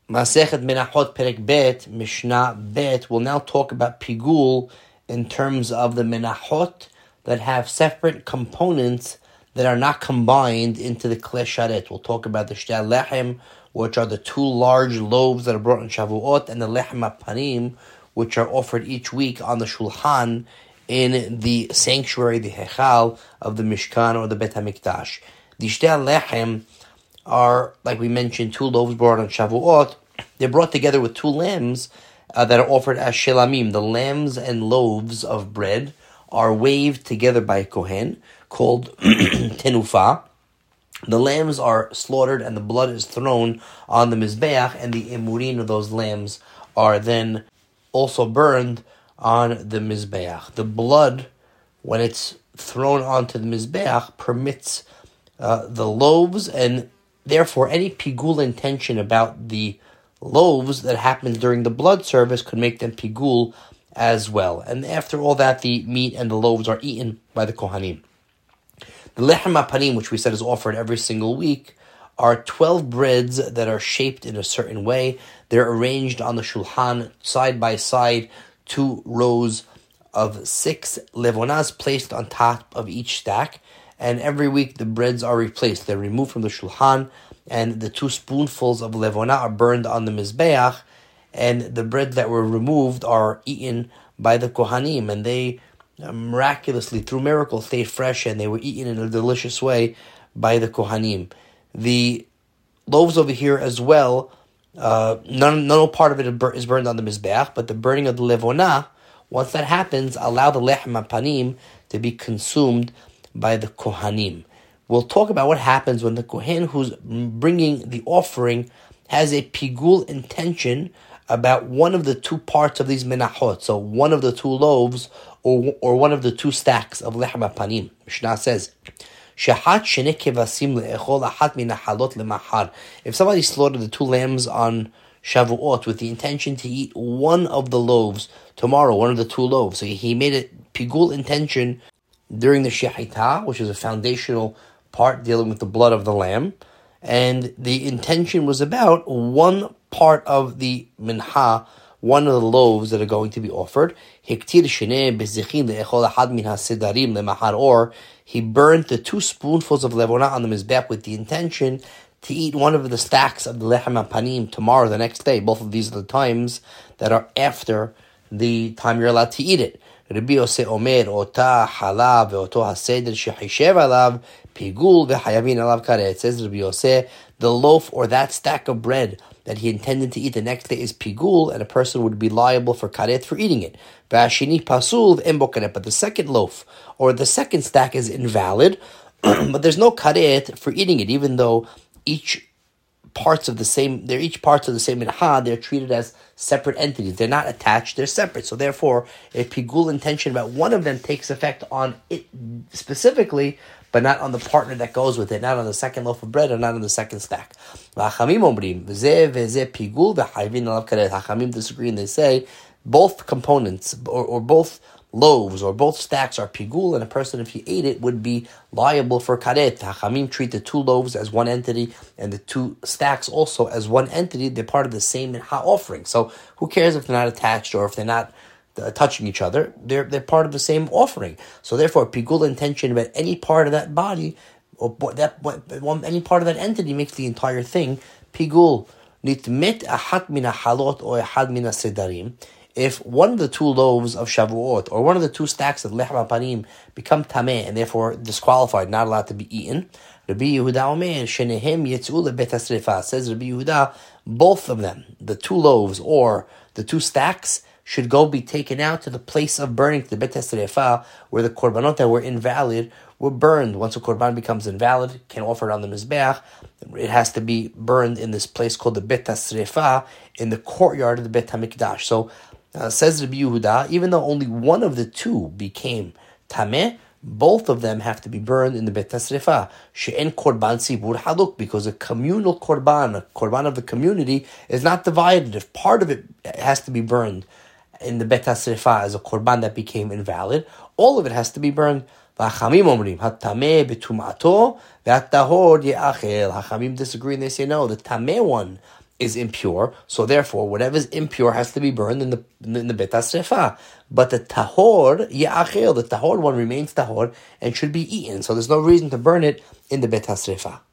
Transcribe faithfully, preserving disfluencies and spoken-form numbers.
Masechet Menachot Perek Bet, Mishnah Bet, will now talk about pigul in terms of the menachot that have separate components that are not combined into the Klei Sharet. We'll talk about the Shtei Lechem, which are the two large loaves that are brought in Shavuot, and the Lechem HaPanim, which are offered each week on the Shulchan in the sanctuary, the Hechal of the Mishkan or the Bet HaMikdash. The Shtei Lechem are, like we mentioned, two loaves brought on Shavuot. They're brought together with two lambs uh, that are offered as shelamim. The lambs and loaves of bread are waved together by a kohen called tenufa. The lambs are slaughtered and the blood is thrown on the mizbeach, and the emurin of those lambs are then also burned on the mizbeach. The blood, when it's thrown onto the mizbeach, permits uh, the loaves, and therefore any pigul intention about the loaves that happens during the blood service could make them pigul as well. And after all that, the meat and the loaves are eaten by the kohanim. The lechem hapanim, which we said is offered every single week, are twelve breads that are shaped in a certain way. They're arranged on the shulchan side by side, two rows of six levonas placed on top of each stack. And every week the breads are replaced. They're removed from the shulchan, and the two spoonfuls of levona are burned on the mizbeach, and the breads that were removed are eaten by the kohanim, and they uh, miraculously, through miracles, stayed fresh, and they were eaten in a delicious way by the kohanim. The loaves over here as well, uh, none, no part of it is burned on the mizbeach, but the burning of the levona, once that happens, allow the lechem hapanim to be consumed by the kohanim. We'll talk about what happens when the kohen who's bringing the offering has a pigul intention about one of the two parts of these menachot, so one of the two loaves or or one of the two stacks of lechem hapanim. Mishnah says, "Shahat shene kevasim le'echol achat min ha'chalot lemachar." If somebody slaughtered the two lambs on Shavuot with the intention to eat one of the loaves tomorrow, one of the two loaves, so he made a pigul intention during the shechita, which is a foundational part dealing with the blood of the lamb, and the intention was about one part of the mincha, one of the loaves that are going to be offered. Or he burnt the two spoonfuls of levona on the mizbech with the intention to eat one of the stacks of the lechem hapanim tomorrow, the next day. Both of these are the times that are after the time you're allowed to eat it. Rabbi Yosef Omer, Ota halav ve'oto haseder shehishev alav pigul ve'hayavin alav karet. It says Rabbi Yosef, the loaf or that stack of bread that he intended to eat the next day is pigul, and a person would be liable for karet for eating it. Ve'ashini pasul ve'embo karet. But the second loaf or the second stack is invalid, but there's no karet for eating it, even though each parts of the same, they're each parts of the same mincha, they're treated as separate entities. They're not attached, they're separate. So therefore, a pigul intention about one of them takes effect on it specifically, but not on the partner that goes with it, not on the second loaf of bread, or not on the second stack. Hachamim disagree, and they say both components, or, or both loaves, or both stacks are pigul, and a person, if he ate it, would be liable for karet. Hachamim treat the two loaves as one entity, and the two stacks also as one entity. They're part of the same mincha offering. So who cares if they're not attached or if they're not uh, touching each other? They're they're part of the same offering. So therefore, pigul intention about any part of that body, or that one, any part of that entity makes the entire thing pigul. Nitmet ahat min halot or ahad min sedarim. If one of the two loaves of Shavuot or one of the two stacks of lechem hapanim become tameh and therefore disqualified, not allowed to be eaten, Rabbi Yehuda Omer, shenehem yetzu lebet hasrifa, says Rabbi Yehuda, both of them, the two loaves or the two stacks, should go be taken out to the place of burning, to the bet hasrifa, where the korbanot that were invalid were burned. Once a korban becomes invalid, can't offer it on the mizbeach, it has to be burned in this place called the bet hasrifa, in the courtyard of the Bet HaMikdash. So, Uh, says Rabbi Yehuda, even though only one of the two became tameh, both of them have to be burned in the Bet HaSrifa. She'en korban tzibur haluk, because a communal korban, a korban of the community, is not divided. If part of it has to be burned in the Bet HaSrifa as a korban that became invalid, all of it has to be burned. Hachamim omrim, hatameh betumato, ve'atahor ye'achel. Hachamim disagree and they say no, the tameh one is impure, so therefore whatever is impure has to be burned in the in the bet hasrefa. But the tahor ya'achil, the tahor one remains tahor and should be eaten. So there's no reason to burn it in the bet hasrefa.